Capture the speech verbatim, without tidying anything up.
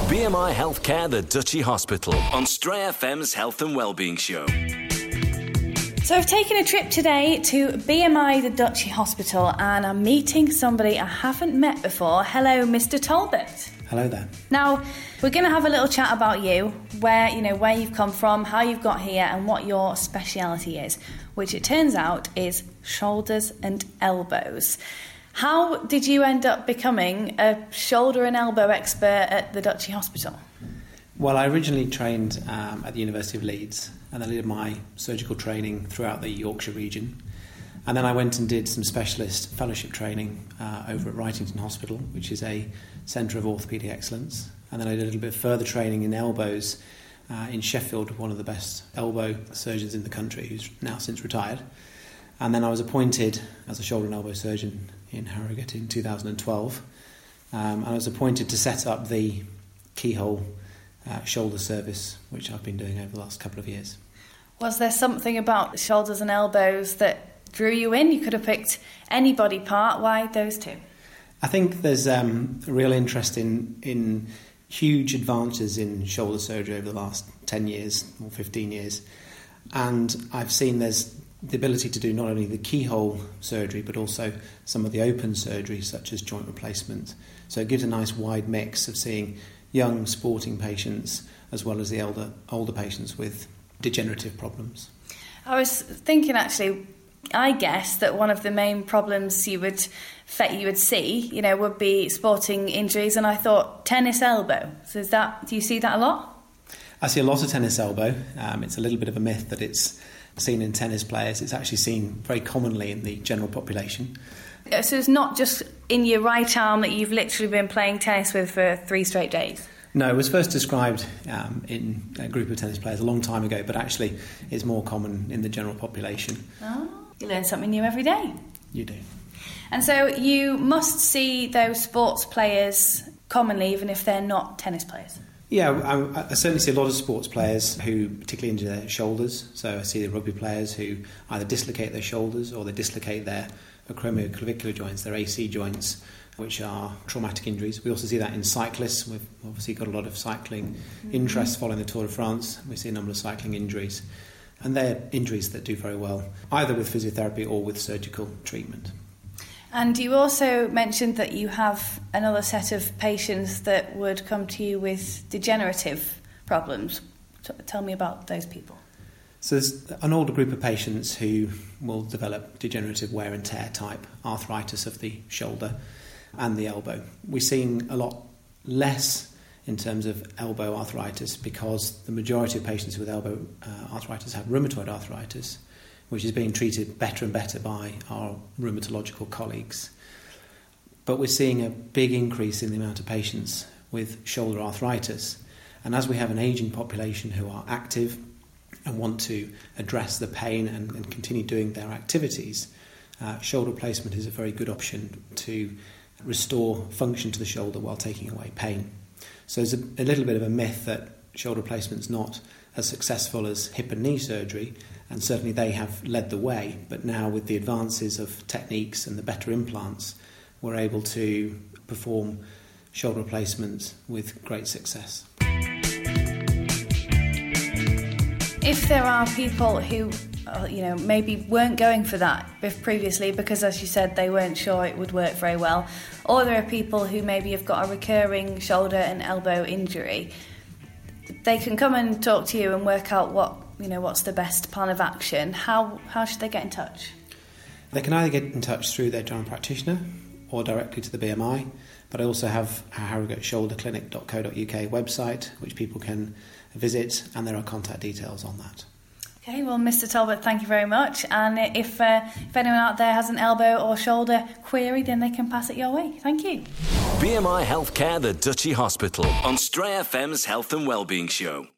B M I Healthcare, the Duchy Hospital, on Stray F M's Health and Wellbeing Show. So I've taken a trip today to B M I the Duchy Hospital and I'm meeting somebody I haven't met before. Hello, Mister Talbot. Hello there. Now, we're going to have a little chat about you, where, you know, where you've come from, how you've got here and what your speciality is, which it turns out is shoulders and elbows. How did you end up becoming a shoulder and elbow expert at the Duchy Hospital? Well, I originally trained um, at the University of Leeds, and I did my surgical training throughout the Yorkshire region. And then I went and did some specialist fellowship training uh, over at Wrightington Hospital, which is a centre of orthopaedic excellence. And then I did a little bit further training in elbows uh, in Sheffield, one of the best elbow surgeons in the country, who's now since retired. And then I was appointed as a shoulder and elbow surgeon in Harrogate in two thousand twelve. Um, and I was appointed to set up the keyhole uh, shoulder service, which I've been doing over the last couple of years. Was there something about shoulders and elbows that drew you in? You could have picked any body part. Why those two? I think there's um, a real interest in, in huge advances in shoulder surgery over the last ten years or fifteen years. And I've seen there's the ability to do not only the keyhole surgery, but also some of the open surgery, such as joint replacement. So it gives a nice wide mix of seeing young sporting patients as well as the elder, older patients with degenerative problems. I was thinking, actually, I guess that one of the main problems you would you would see, you know, would be sporting injuries, and I thought tennis elbow. So is that, do you see that a lot? I see a lot of tennis elbow. Um, it's a little bit of a myth that it's seen in tennis players. It's actually seen very commonly in the general population. So it's not just in your right arm that you've literally been playing tennis with for three straight days? No, it was first described um, in a group of tennis players a long time ago, but actually it's more common in the general population. Oh, you learn something new every day. You do. And so you must see those sports players commonly, even if they're not tennis players. Yeah, I, I certainly see a lot of sports players who particularly injure their shoulders. So I see the rugby players who either dislocate their shoulders or they dislocate their acromioclavicular joints, their A C joints, which are traumatic injuries. We also see that in cyclists. We've obviously got a lot of cycling mm-hmm. interest following the Tour de France. We see a number of cycling injuries. And they're injuries that do very well, either with physiotherapy or with surgical treatment. And you also mentioned that you have another set of patients that would come to you with degenerative problems. Tell me about those people. So there's an older group of patients who will develop degenerative wear and tear type arthritis of the shoulder and the elbow. We're seeing a lot less in terms of elbow arthritis because the majority of patients with elbow uh, arthritis have rheumatoid arthritis, which is being treated better and better by our rheumatological colleagues. But we're seeing a big increase in the amount of patients with shoulder arthritis. And as we have an ageing population who are active and want to address the pain and, and continue doing their activities, uh, shoulder replacement is a very good option to restore function to the shoulder while taking away pain. So there's a, a little bit of a myth that shoulder replacement is not as successful as hip and knee surgery, and certainly they have led the way. But now with the advances of techniques and the better implants, we're able to perform shoulder replacements with great success. If there are people who, uh, you know, maybe weren't going for that previously because, as you said, they weren't sure it would work very well, or there are people who maybe have got a recurring shoulder and elbow injury, they can come and talk to you and work out what, you know, what's the best plan of action. How how should they get in touch? They can either get in touch through their general practitioner or directly to the B M I, but I also have our harrogate shoulder clinic dot co dot uk website, which people can visit, and there are contact details on that. Okay, well, Mister Talbot, thank you very much. And if uh, if anyone out there has an elbow or shoulder query, then they can pass it your way. Thank you. B M I Healthcare, the Duchy Hospital, on Stray F M's Health and Wellbeing Show.